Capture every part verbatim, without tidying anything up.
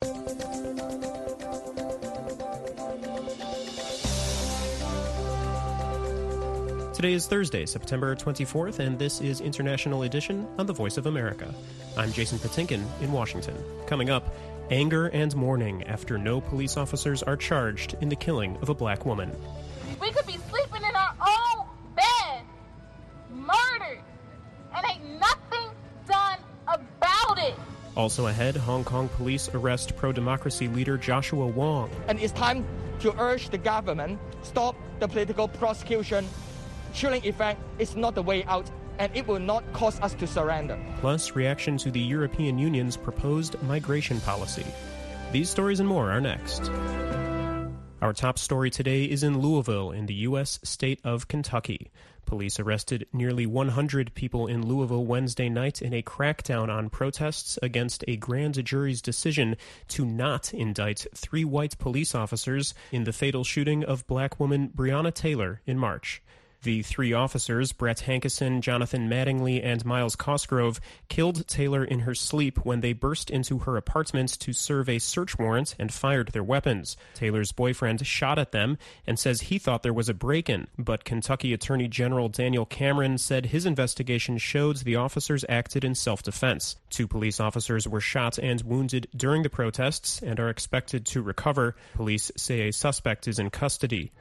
Today is Thursday, September twenty-fourth, and this is International Edition on the Voice of America. I'm Jason Patinkin in Washington. Coming up, anger and mourning after no police officers are charged in the killing of a black woman. We could be sleeping in our own bed, murdered, and ain't nothing done about it. Also ahead, Hong Kong police arrest pro-democracy leader Joshua Wong. And it's time to urge the government, stop the political prosecution. Chilling effect is not the way out, and it will not cause us to surrender. Plus, reaction to the European Union's proposed migration policy. These stories and more are next. Our top story today is in Louisville, in the U S state of Kentucky. Police arrested nearly one hundred people in Louisville Wednesday night in a crackdown on protests against a grand jury's decision to not indict three white police officers in the fatal shooting of black woman Breonna Taylor in March. The three officers, Brett Hankison, Jonathan Mattingly, and Miles Cosgrove, killed Taylor in her sleep when they burst into her apartment to serve a search warrant and fired their weapons. Taylor's boyfriend shot at them and says he thought there was a break-in, but Kentucky Attorney General Daniel Cameron said his investigation showed the officers acted in self-defense. Two police officers were shot and wounded during the protests and are expected to recover. Police say a suspect is in custody.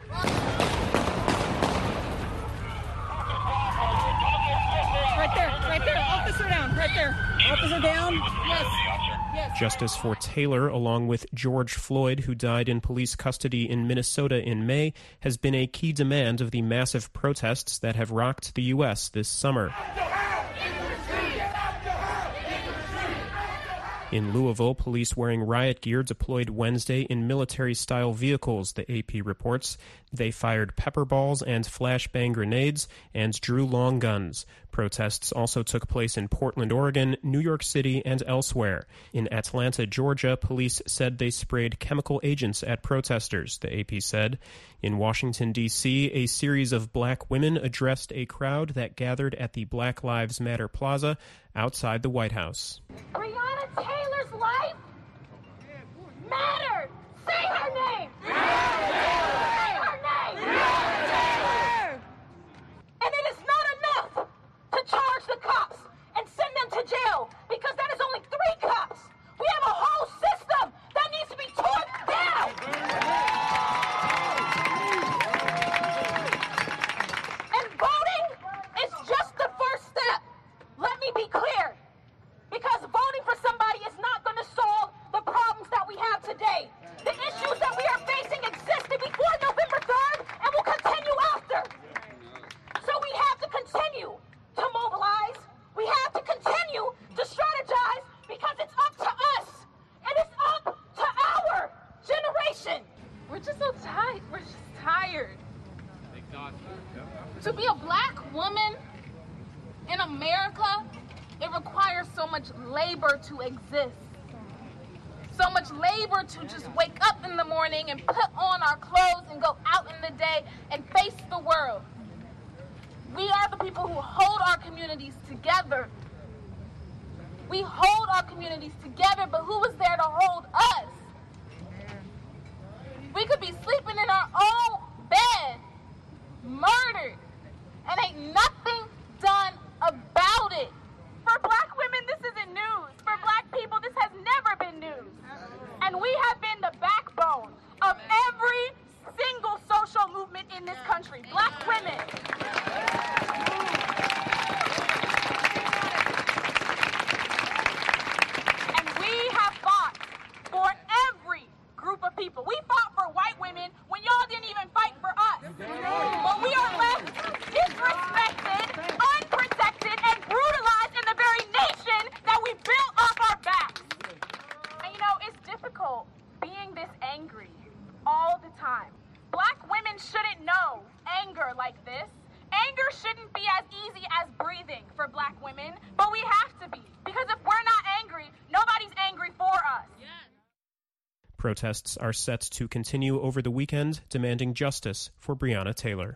Officer down? Yes. Yes. Justice for Taylor, along with George Floyd, who died in police custody in Minnesota in May, has been a key demand of the massive protests that have rocked the U S this summer. In Louisville, police wearing riot gear deployed Wednesday in military-style vehicles, the A P reports. They fired pepper balls and flashbang grenades and drew long guns. Protests also took place in Portland, Oregon, New York City, and elsewhere. In Atlanta, Georgia, police said they sprayed chemical agents at protesters, the A P said. In Washington, D C, a series of black women addressed a crowd that gathered at the Black Lives Matter Plaza outside the White House. Breonna Taylor's life mattered. Say her name. Say her name. And it is not enough to charge the cops and send them to jail, because that is only three cops. We have a whole system that needs to be torn down. And voting is just the first step. Let me be clear, because voting for somebody is not going to solve the problems that we have today. The issues that we are facing existed before November third and will continue after. So we have to continue to mobilize. We have to continue to strategize, because it's up to us and it's up to our generation. We're just so tired. We're just tired. To be a black woman in America, it requires so much labor to exist. So much labor to just wake up in the morning and put on our clothes and go out in the day and face the world. We are the people who hold our communities together. We hold our communities together, but who is there to hold us? We could be sleeping in our own bed, murdered, and ain't nothing done about it. For black women, this isn't news. For black people, this has never been news. And we have been the backbone of every single social movement in this country. Black women. And we have fought for every group of people. We fought for white women when y'all didn't even fight for us. But we are left disrespected, unprotected, and brutalized in the very nation that we built off our backs. And you know, it's difficult being this angry all the time. Black women shouldn't know anger like this. Anger shouldn't be as easy as breathing for black women, but we have to be. Because if we're not angry, nobody's angry for us. Yes. Protests are set to continue over the weekend, demanding justice for Breonna Taylor.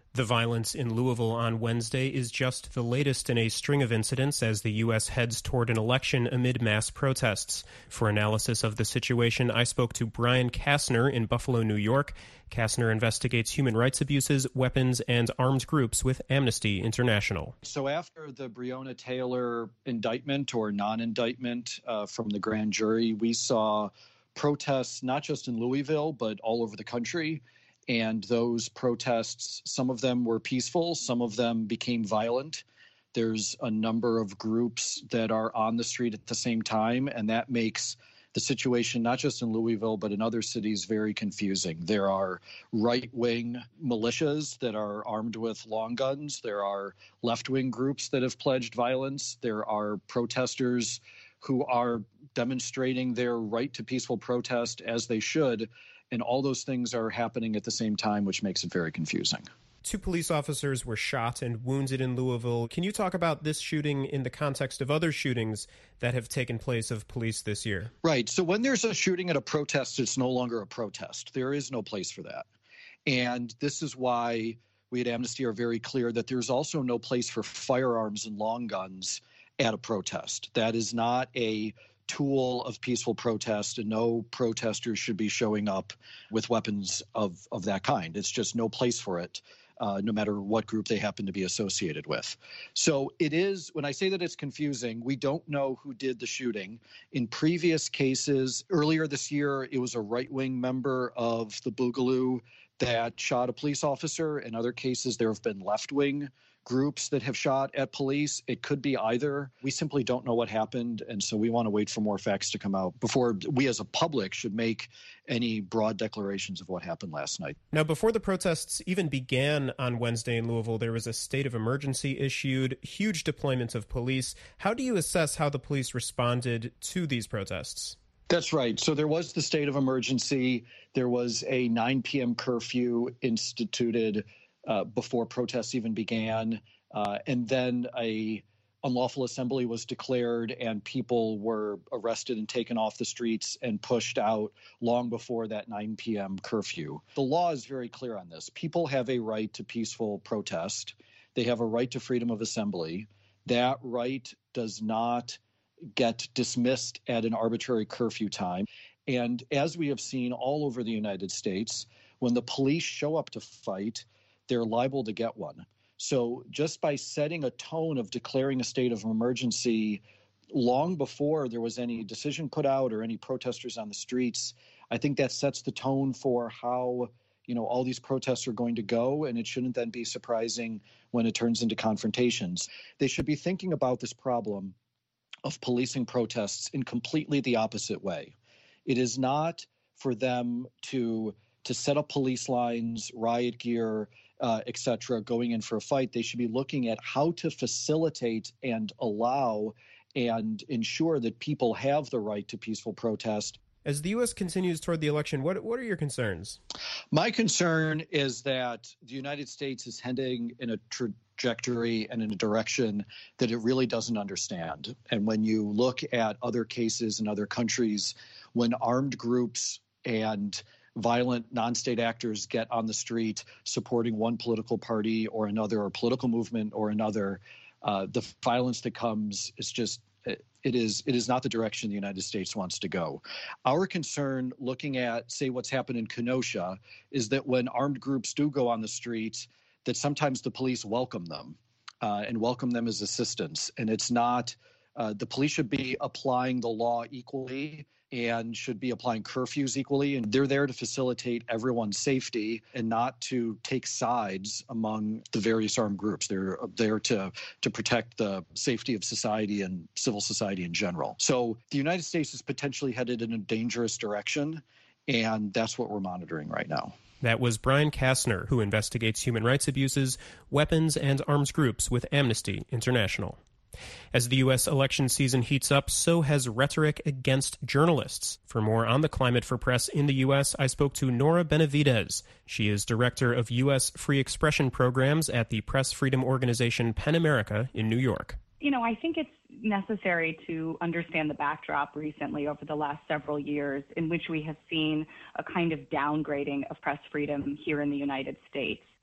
The violence in Louisville on Wednesday is just the latest in a string of incidents as the U S heads toward an election amid mass protests. For analysis of the situation, I spoke to Brian Kastner in Buffalo, New York. Kastner investigates human rights abuses, weapons, and armed groups with Amnesty International. So after the Breonna Taylor indictment or non-indictment uh, from the grand jury, we saw protests not just in Louisville, but all over the country. And those protests, some of them were peaceful, some of them became violent. There's a number of groups that are on the street at the same time, and that makes the situation, not just in Louisville, but in other cities, very confusing. There are right-wing militias that are armed with long guns. There are left-wing groups that have pledged violence. There are protesters who are demonstrating their right to peaceful protest as they should. And all those things are happening at the same time, which makes it very confusing. Two police officers were shot and wounded in Louisville. Can you talk about this shooting in the context of other shootings that have taken place of police this year? Right. So when there's a shooting at a protest, it's no longer a protest. There is no place for that. And this is why we at Amnesty are very clear that there's also no place for firearms and long guns at a protest. That is not a tool of peaceful protest, and no protesters should be showing up with weapons of, of that kind. It's just no place for it, uh, no matter what group they happen to be associated with. So it is, when I say that it's confusing, we don't know who did the shooting. In previous cases, earlier this year, it was a right-wing member of the Boogaloo that shot a police officer. In other cases, there have been left-wing groups that have shot at police. It could be either. We simply don't know what happened, and so we want to wait for more facts to come out before we as a public should make any broad declarations of what happened last night. Now, before the protests even began on Wednesday in Louisville, there was a state of emergency issued, huge deployments of police. How do you assess how the police responded to these protests? That's right. So there was the state of emergency. There was a nine p.m. curfew instituted Uh, before protests even began, uh, and then a unlawful assembly was declared, and people were arrested and taken off the streets and pushed out long before that nine p.m. curfew. The law is very clear on this. People have a right to peaceful protest. They have a right to freedom of assembly. That right does not get dismissed at an arbitrary curfew time. And as we have seen all over the United States, when the police show up to fight, they're liable to get one. So just by setting a tone of declaring a state of emergency long before there was any decision put out or any protesters on the streets, I think that sets the tone for how, you know, all these protests are going to go, and it shouldn't then be surprising when it turns into confrontations. They should be thinking about this problem of policing protests in completely the opposite way. It is not for them to to set up police lines, riot gear, uh, et cetera, going in for a fight. They should be looking at how to facilitate and allow and ensure that people have the right to peaceful protest. As the U S continues toward the election, what what are your concerns? My concern is that the United States is heading in a trajectory and in a direction that it really doesn't understand. And when you look at other cases in other countries, when armed groups and violent non-state actors get on the street supporting one political party or another, or political movement or another, uh, the violence that comes is just, it is it is not the direction the United States wants to go. Our concern, looking at, say, what's happened in Kenosha, is that when armed groups do go on the streets, that sometimes the police welcome them uh, and welcome them as assistants. And it's not, uh, the police should be applying the law equally and should be applying curfews equally. And they're there to facilitate everyone's safety and not to take sides among the various armed groups. They're there to, to protect the safety of society and civil society in general. So the United States is potentially headed in a dangerous direction, and that's what we're monitoring right now. That was Brian Kastner, who investigates human rights abuses, weapons, and arms groups with Amnesty International. As the U S election season heats up, so has rhetoric against journalists. For more on the climate for press in the U S, I spoke to Nora Benavidez. She is director of U S free expression programs at the press freedom organization PEN America in New York. You know, I think it's necessary to understand the backdrop recently over the last several years in which we have seen a kind of downgrading of press freedom here in the United States.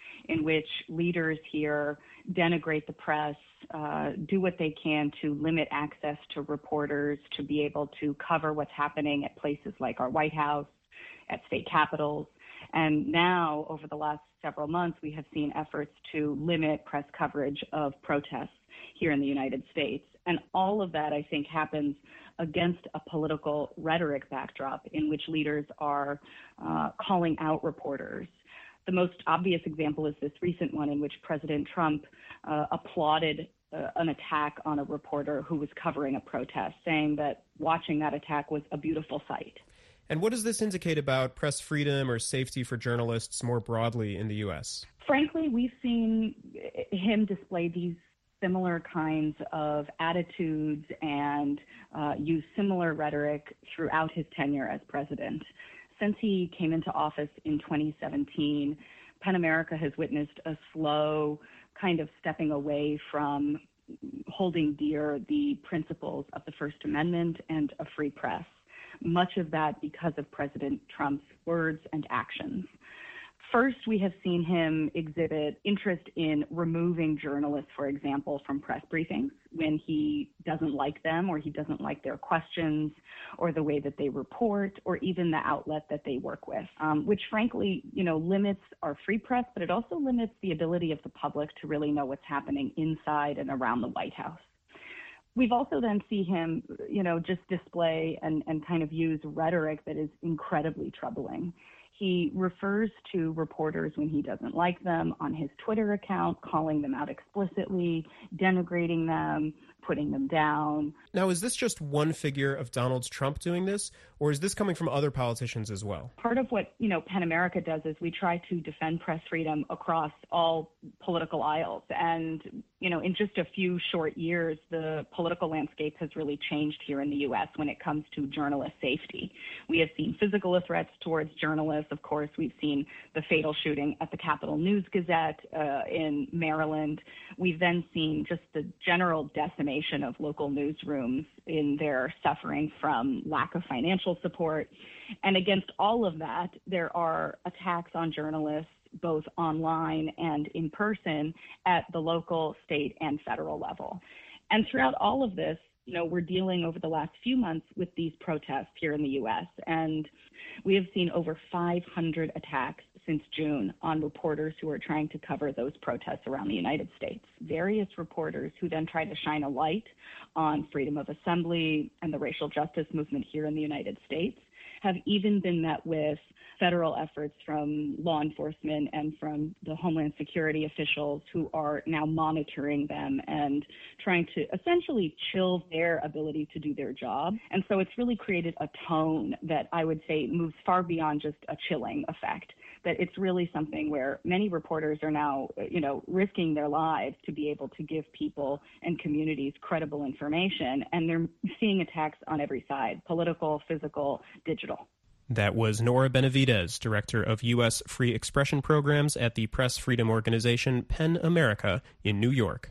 in which leaders here denigrate the press, uh, do what they can to limit access to reporters, to be able to cover what's happening at places like our White House, at state capitals. And now, over the last several months, we have seen efforts to limit press coverage of protests here in the United States. And all of that, I think, happens against a political rhetoric backdrop in which leaders are uh, calling out reporters. The most obvious example is this recent one in which President Trump uh, applauded uh, an attack on a reporter who was covering a protest, saying that watching that attack was a beautiful sight. And what does this indicate about press freedom or safety for journalists more broadly in the U S? Frankly, we've seen him display these similar kinds of attitudes and uh, use similar rhetoric throughout his tenure as president. Since he came into office in twenty seventeen, PEN America has witnessed a slow kind of stepping away from holding dear the principles of the First Amendment and a free press. Much of that because of President Trump's words and actions. First, we have seen him exhibit interest in removing journalists, for example, from press briefings when he doesn't like them or he doesn't like their questions or the way that they report or even the outlet that they work with, um, which frankly, you know, limits our free press, but it also limits the ability of the public to really know what's happening inside and around the White House. We've also then see him, you know, just display and, and kind of use rhetoric that is incredibly troubling. He refers to reporters when he doesn't like them on his Twitter account, calling them out explicitly, denigrating them, putting them down. Now, is this just one figure of Donald Trump doing this, or is this coming from other politicians as well? Part of what, you know, PEN America does is we try to defend press freedom across all political aisles. And, you know, in just a few short years, the political landscape has really changed here in the U S when it comes to journalist safety. We have seen physical threats towards journalists. Of course, we've seen the fatal shooting at the Capitol News Gazette uh, in Maryland. We've then seen just the general decimation of local newsrooms in their suffering from lack of financial support. And against all of that, there are attacks on journalists both online and in person at the local, state, and federal level. And throughout all of this, you know, we're dealing over the last few months with these protests here in the U S, and we have seen over five hundred attacks since June on reporters who are trying to cover those protests around the United States. Various reporters who then try to shine a light on freedom of assembly and the racial justice movement here in the United States have even been met with federal efforts from law enforcement and from the Homeland Security officials who are now monitoring them and trying to essentially chill their ability to do their job. And so it's really created a tone that I would say moves far beyond just a chilling effect, that it's really something where many reporters are now, you know, risking their lives to be able to give people and communities credible information. And they're seeing attacks on every side, political, physical, digital. That was Nora Benavidez, Director of U S Free Expression Programs at the press freedom organization PEN America in New York.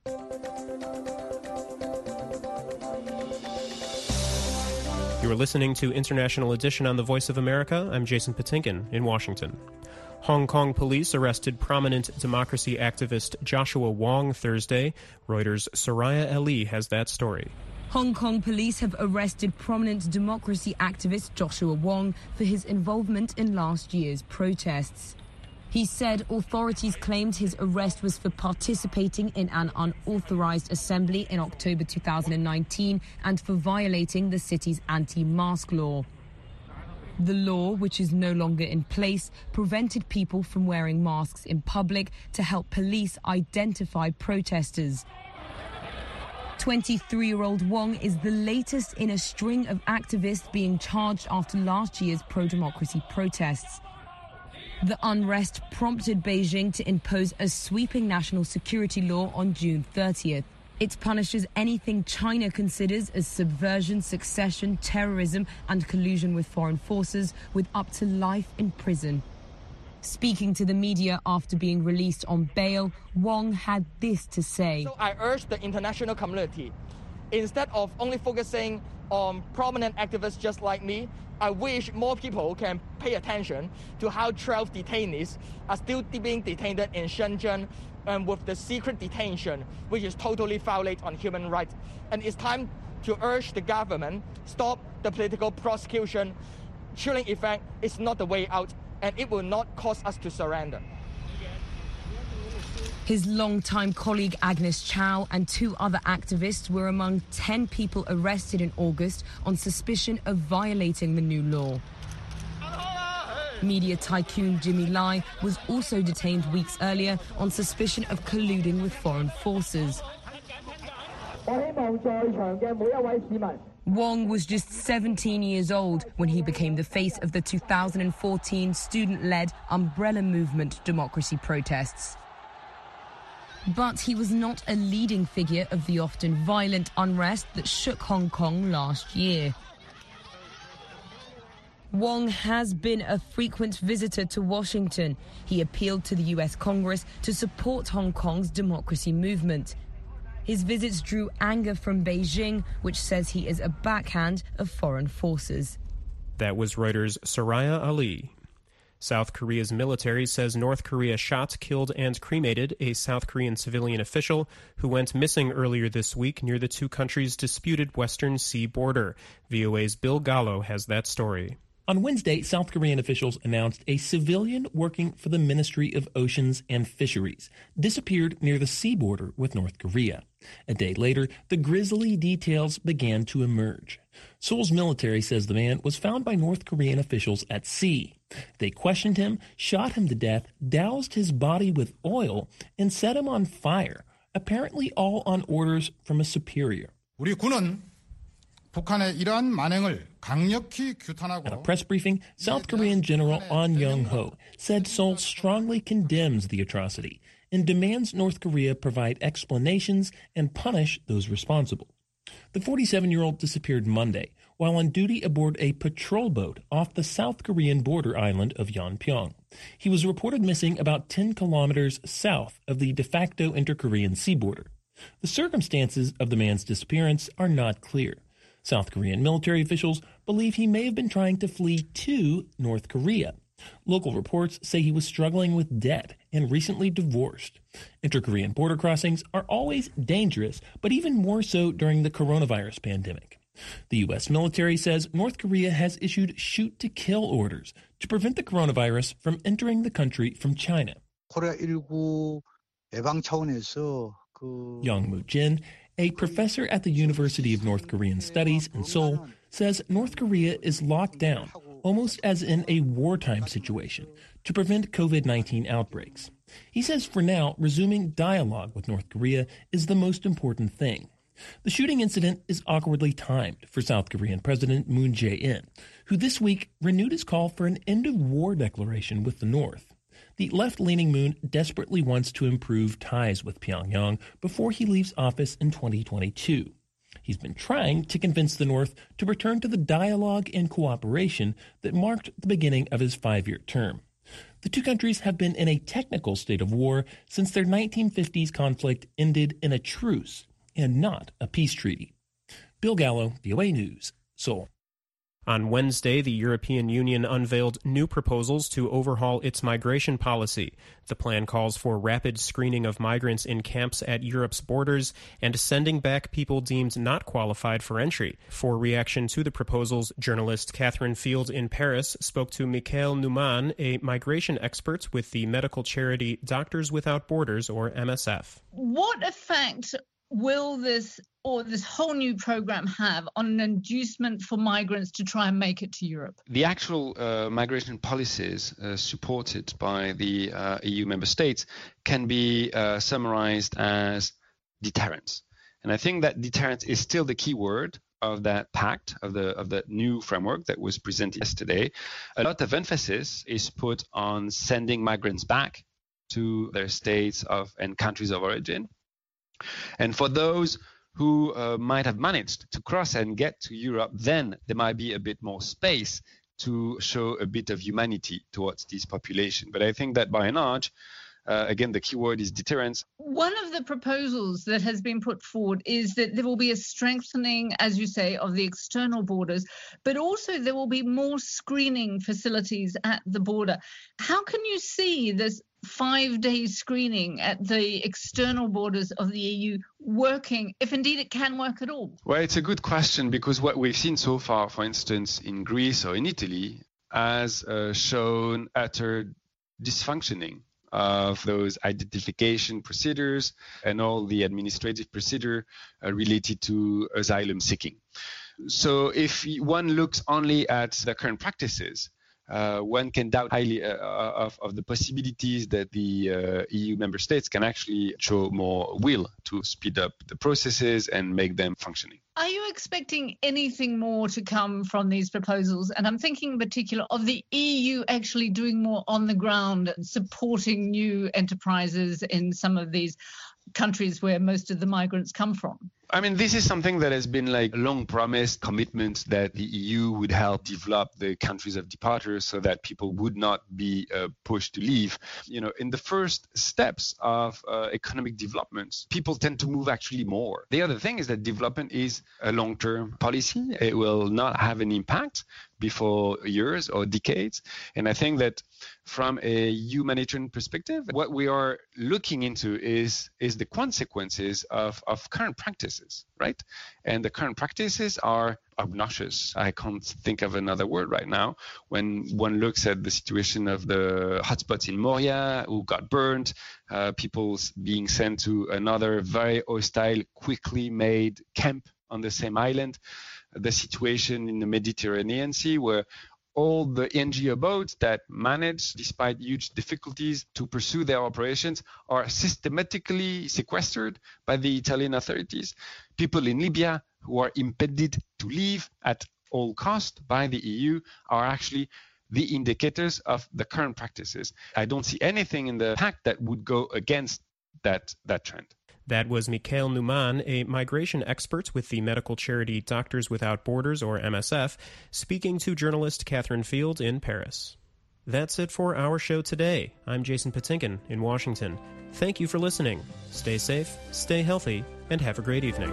You are listening to International Edition on the Voice of America. I'm Jason Patinkin in Washington. Hong Kong police arrested prominent democracy activist Joshua Wong Thursday. Reuters' Soraya Ali has that story. Hong Kong police have arrested prominent democracy activist Joshua Wong for his involvement in last year's protests. He said authorities claimed his arrest was for participating in an unauthorized assembly in October two thousand nineteen and for violating the city's anti-mask law. The law, which is no longer in place, prevented people from wearing masks in public to help police identify protesters. twenty-three-year-old Wong is the latest in a string of activists being charged after last year's pro-democracy protests. The unrest prompted Beijing to impose a sweeping national security law on June thirtieth. It punishes anything China considers as subversion, succession, terrorism, and collusion with foreign forces, with up to life in prison. Speaking to the media after being released on bail, Wong had this to say. So I urge the international community, instead of only focusing on prominent activists just like me, I wish more people can pay attention to how twelve detainees are still being detained in Shenzhen and with the secret detention, which is totally violate on human rights. And it's time to urge the government stop the political prosecution. Chilling effect is not the way out, and it will not cause us to surrender. His longtime colleague Agnes Chow and two other activists were among ten people arrested in August on suspicion of violating the new law. Media tycoon Jimmy Lai was also detained weeks earlier on suspicion of colluding with foreign forces. Wong was just seventeen years old when he became the face of the two thousand fourteen student-led umbrella movement democracy protests. But he was not a leading figure of the often violent unrest that shook Hong Kong last year. Wong has been a frequent visitor to Washington. He appealed to the U S Congress to support Hong Kong's democracy movement. His visits drew anger from Beijing, which says he is a backhand of foreign forces. That was Reuters' Soraya Ali. South Korea's military says North Korea shot, killed, and cremated a South Korean civilian official who went missing earlier this week near the two countries' disputed Western Sea border. V O A's Bill Gallo has that story. On Wednesday, South Korean officials announced a civilian working for the Ministry of Oceans and Fisheries disappeared near the sea border with North Korea. A day later, the grisly details began to emerge. Seoul's military says the man was found by North Korean officials at sea. They questioned him, shot him to death, doused his body with oil, and set him on fire, apparently all on orders from a superior. 우리 군은 북한의 이러한 만행을 강력히 규탄하고 At a press briefing, South Korean General An Young-ho said Seoul strongly condemns the atrocity and demands North Korea provide explanations and punish those responsible. The forty-seven-year-old disappeared Monday while on duty aboard a patrol boat off the South Korean border island of Yeonpyeong. He was reported missing about ten kilometers south of the de facto inter-Korean sea border. The circumstances of the man's disappearance are not clear. South Korean military officials believe he may have been trying to flee to North Korea. Local reports say he was struggling with debt and recently divorced. Inter-Korean border crossings are always dangerous, but even more so during the coronavirus pandemic. The U S military says North Korea has issued shoot-to-kill orders to prevent the coronavirus from entering the country from China. 코로나십구 예방 차원에서 그 Young Moo-jin, a professor at the University of North Korean Studies in Seoul, says North Korea is locked down, almost as in a wartime situation, to prevent covid nineteen outbreaks. He says for now, resuming dialogue with North Korea is the most important thing. The shooting incident is awkwardly timed for South Korean President Moon Jae-in, who this week renewed his call for an end-of-war declaration with the North. The left-leaning Moon desperately wants to improve ties with Pyongyang before he leaves office in twenty twenty-two. He's been trying to convince the North to return to the dialogue and cooperation that marked the beginning of his five-year term. The two countries have been in a technical state of war since their nineteen fifties conflict ended in a truce and not a peace treaty. Bill Gallo, V O A News, Seoul. On Wednesday, the European Union unveiled new proposals to overhaul its migration policy. The plan calls for rapid screening of migrants in camps at Europe's borders and sending back people deemed not qualified for entry. For reaction to the proposals, journalist Catherine Field in Paris spoke to Michael Neumann, a migration expert with the medical charity Doctors Without Borders, or M S F. What effect will this or this whole new program have on an inducement for migrants to try and make it to Europe? The actual uh, migration policies uh, supported by the uh, E U member states can be uh, summarized as deterrence. And I think that deterrence is still the key word of that pact, of the of the new framework that was presented yesterday. A lot of emphasis is put on sending migrants back to their states of and countries of origin. And for those who uh, might have managed to cross and get to Europe, then there might be a bit more space to show a bit of humanity towards this population. But I think that by and large, Uh, again, the key word is deterrence. One of the proposals that has been put forward is that there will be a strengthening, as you say, of the external borders, but also there will be more screening facilities at the border. How can you see this five-day screening at the external borders of the E U working, if indeed it can work at all? Well, it's a good question, because what we've seen so far, for instance, in Greece or in Italy, has uh, shown utter dysfunctioning of those identification procedures and all the administrative procedure uh, related to asylum seeking. So if one looks only at the current practices, Uh, one can doubt highly uh, of, of the possibilities that the uh, E U member states can actually show more will to speed up the processes and make them functioning. Are you expecting anything more to come from these proposals? And I'm thinking in particular of the E U actually doing more on the ground, supporting new enterprises in some of these countries where most of the migrants come from? I mean, this is something that has been like a long promised commitment that the E U would help develop the countries of departure so that people would not be uh, pushed to leave. You know, in the first steps of uh, economic development, people tend to move actually more. The other thing is that development is a long-term policy. It will not have an impact before years or decades. And I think that from a humanitarian perspective, what we are looking into is, is the consequences of, of current practices, right? And the current practices are obnoxious. I can't think of another word right now. When one looks at the situation of the hotspots in Moria, who got burned, uh, people being sent to another very hostile, quickly made camp on the same island, the situation in the Mediterranean Sea, where all the N G O boats that manage, despite huge difficulties, to pursue their operations are systematically sequestered by the Italian authorities. People in Libya who are impeded to leave at all cost by the E U are actually the indicators of the current practices. I don't see anything in the pact that would go against that, that trend. That was Michael Neumann, a migration expert with the medical charity Doctors Without Borders, or M S F, speaking to journalist Catherine Field in Paris. That's it for our show today. I'm Jason Patinkin in Washington. Thank you for listening. Stay safe, stay healthy, and have a great evening.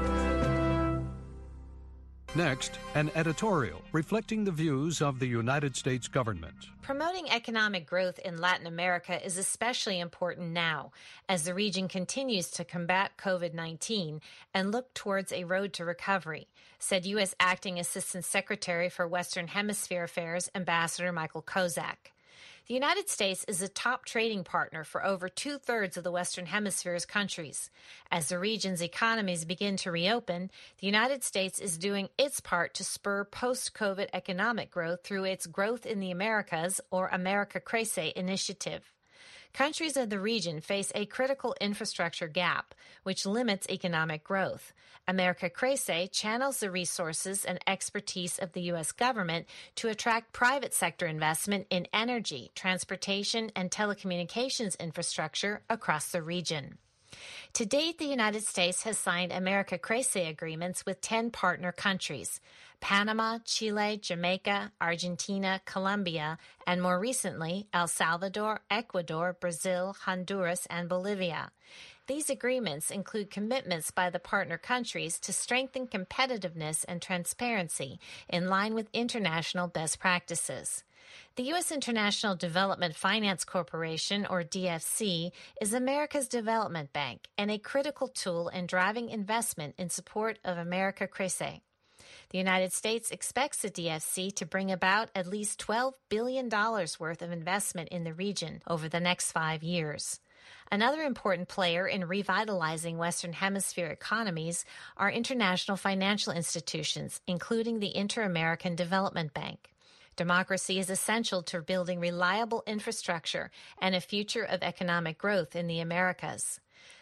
Next, an editorial reflecting the views of the United States government. Promoting economic growth in Latin America is especially important now as the region continues to combat covid nineteen and look towards a road to recovery, said U S Acting Assistant Secretary for Western Hemisphere Affairs, Ambassador Michael Kozak. The United States is a top trading partner for over two-thirds of the Western Hemisphere's countries. As the region's economies begin to reopen, the United States is doing its part to spur post-COVID economic growth through its Growth in the Americas, or America Crece initiative. Countries of the region face a critical infrastructure gap, which limits economic growth. America Crece channels the resources and expertise of the U S government to attract private sector investment in energy, transportation, and telecommunications infrastructure across the region. To date, the United States has signed America Crece agreements with ten partner countries: Panama, Chile, Jamaica, Argentina, Colombia, and more recently, El Salvador, Ecuador, Brazil, Honduras, and Bolivia. These agreements include commitments by the partner countries to strengthen competitiveness and transparency in line with international best practices. The U S International Development Finance Corporation, or D F C, is America's development bank and a critical tool in driving investment in support of America Crece. The United States expects the D F C to bring about at least twelve billion dollars worth of investment in the region over the next five years. Another important player in revitalizing Western Hemisphere economies are international financial institutions, including the Inter-American Development Bank. Democracy is essential to building reliable infrastructure and a future of economic growth in the Americas.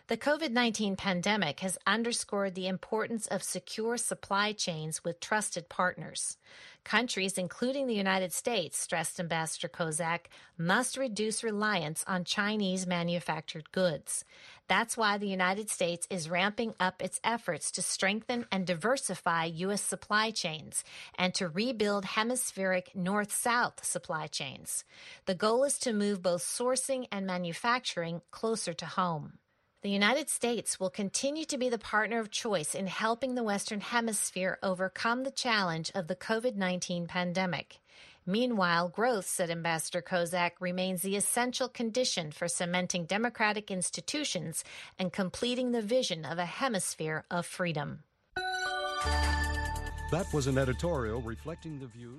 The COVID nineteen pandemic has underscored the importance of secure supply chains with trusted partners. Countries, including the United States, stressed Ambassador Kozak, must reduce reliance on Chinese manufactured goods. That's why the United States is ramping up its efforts to strengthen and diversify U S supply chains and to rebuild hemispheric north-south supply chains. The goal is to move both sourcing and manufacturing closer to home. The United States will continue to be the partner of choice in helping the Western Hemisphere overcome the challenge of the COVID nineteen pandemic. Meanwhile, growth, said Ambassador Kozak, remains the essential condition for cementing democratic institutions and completing the vision of a hemisphere of freedom. That was an editorial reflecting the views